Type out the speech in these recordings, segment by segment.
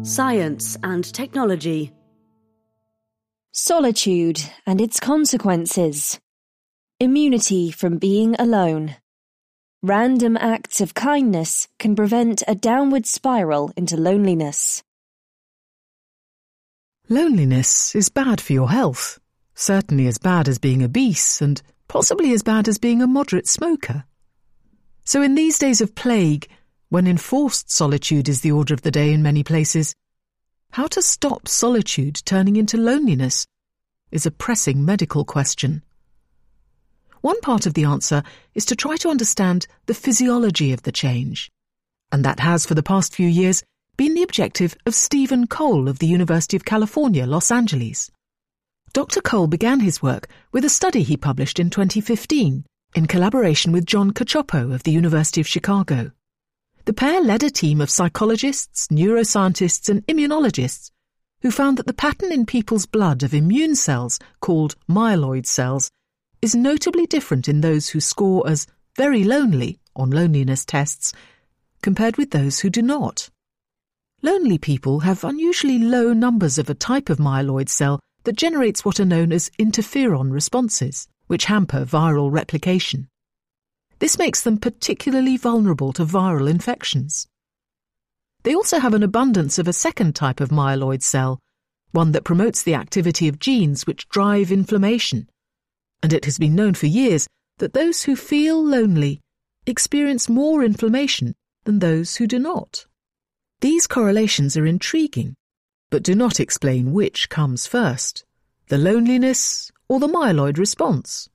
Science and technology. Solitude and its consequences. Immunity from being alone. Random acts of kindness can prevent a downward spiral into loneliness. Loneliness is bad for your health, certainly as bad as being obese and possibly as bad as being a moderate smoker. So in these days of plague, when enforced solitude is the order of the day in many places, how to stop solitude turning into loneliness is a pressing medical question. One part of the answer is to try to understand the physiology of the change, and that has for the past few years been the objective of Stephen Cole of the University of California, Los Angeles. Dr. Cole began his work with a study he published in 2015 in collaboration with John Cacioppo of the University of Chicago. The pair led a team of psychologists, neuroscientists and immunologists who found that the pattern in people's blood of immune cells, called myeloid cells, is notably different in those who score as very lonely on loneliness tests compared with those who do not. Lonely people have unusually low numbers of a type of myeloid cell that generates what are known as interferon responses, which hamper viral replication. This makes them particularly vulnerable to viral infections. They also have an abundance of a second type of myeloid cell, one that promotes the activity of genes which drive inflammation, and it has been known for years that those who feel lonely experience more inflammation than those who do not. These correlations are intriguing, but do not explain which comes first, the loneliness or the myeloid response.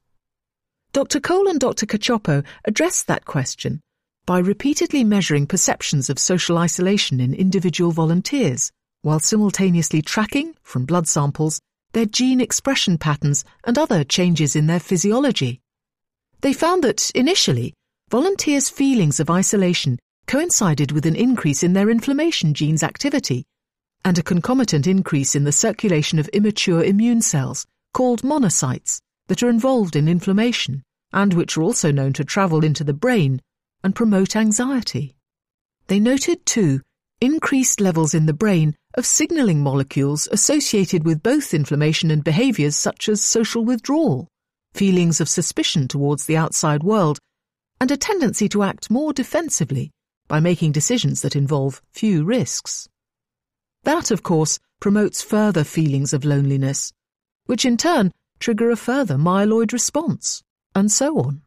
Dr. Cole and Dr. Cacioppo addressed that question by repeatedly measuring perceptions of social isolation in individual volunteers, while simultaneously tracking, from blood samples, their gene expression patterns and other changes in their physiology. They found that, initially, volunteers' feelings of isolation coincided with an increase in their inflammation gene's activity and a concomitant increase in the circulation of immature immune cells, called monocytes, that are involved in inflammation and which are also known to travel into the brain and promote anxiety. They noted, too, increased levels in the brain of signalling molecules associated with both inflammation and behaviours such as social withdrawal, feelings of suspicion towards the outside world, and a tendency to act more defensively by making decisions that involve few risks. That, of course, promotes further feelings of loneliness, which in turn trigger a further myeloid response, and so on.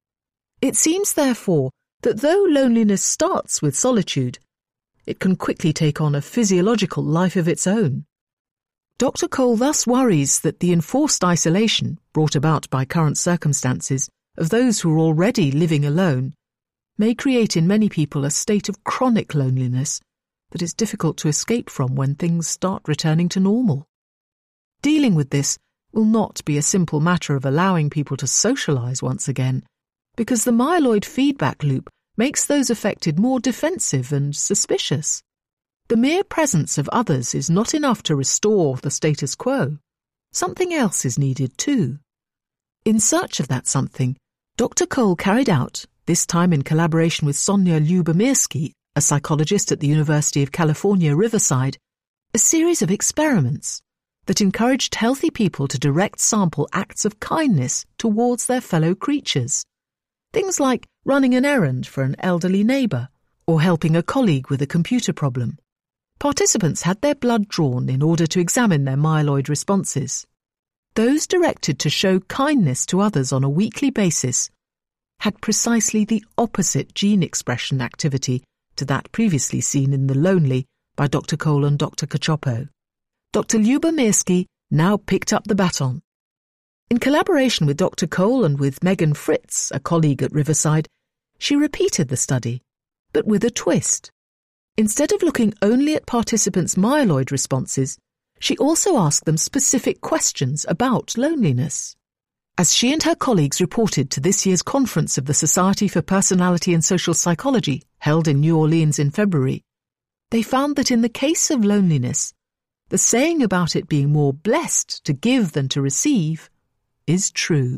It seems, therefore, that though loneliness starts with solitude, it can quickly take on a physiological life of its own. Dr. Cole thus worries that the enforced isolation, brought about by current circumstances, of those who are already living alone, may create in many people a state of chronic loneliness that is difficult to escape from when things start returning to normal. Dealing with this will not be a simple matter of allowing people to socialise once again, because the myeloid feedback loop makes those affected more defensive and suspicious. The mere presence of others is not enough to restore the status quo. Something else is needed too. In search of that something, Dr. Cole carried out, this time in collaboration with Sonia Lyubomirsky, a psychologist at the University of California, Riverside, a series of experiments that encouraged healthy people to direct sample acts of kindness towards their fellow creatures. Things like running an errand for an elderly neighbour or helping a colleague with a computer problem. Participants had their blood drawn in order to examine their myeloid responses. Those directed to show kindness to others on a weekly basis had precisely the opposite gene expression activity to that previously seen in the lonely by Dr. Cole and Dr. Cacioppo. Dr. Lyubomirsky now picked up the baton. In collaboration with Dr. Cole and with Megan Fritz, a colleague at Riverside, she repeated the study, but with a twist. Instead of looking only at participants' myeloid responses, she also asked them specific questions about loneliness. As she and her colleagues reported to this year's conference of the Society for Personality and Social Psychology, held in New Orleans in February, they found that in the case of loneliness, the saying about it being more blessed to give than to receive is true.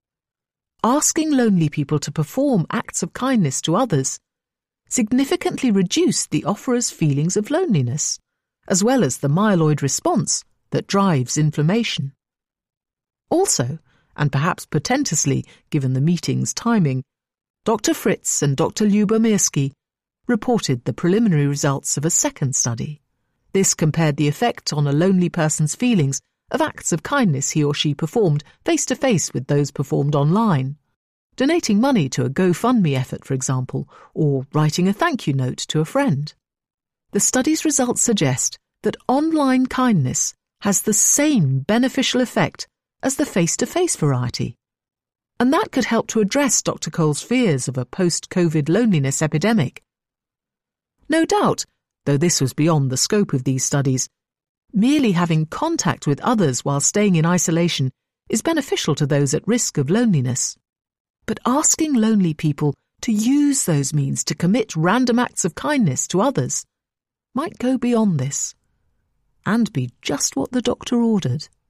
Asking lonely people to perform acts of kindness to others significantly reduced the offerer's feelings of loneliness, as well as the myeloid response that drives inflammation. Also, and perhaps portentously given the meeting's timing, Dr. Fritz and Dr. Lubomirsky reported the preliminary results of a second study. This compared the effect on a lonely person's feelings of acts of kindness he or she performed face-to-face with those performed online. Donating money to a GoFundMe effort, for example, or writing a thank you note to a friend. The study's results suggest that online kindness has the same beneficial effect as the face-to-face variety. And that could help to address Dr. Cole's fears of a post-COVID loneliness epidemic. No doubt, though this was beyond the scope of these studies, merely having contact with others while staying in isolation is beneficial to those at risk of loneliness. But asking lonely people to use those means to commit random acts of kindness to others might go beyond this, and be just what the doctor ordered.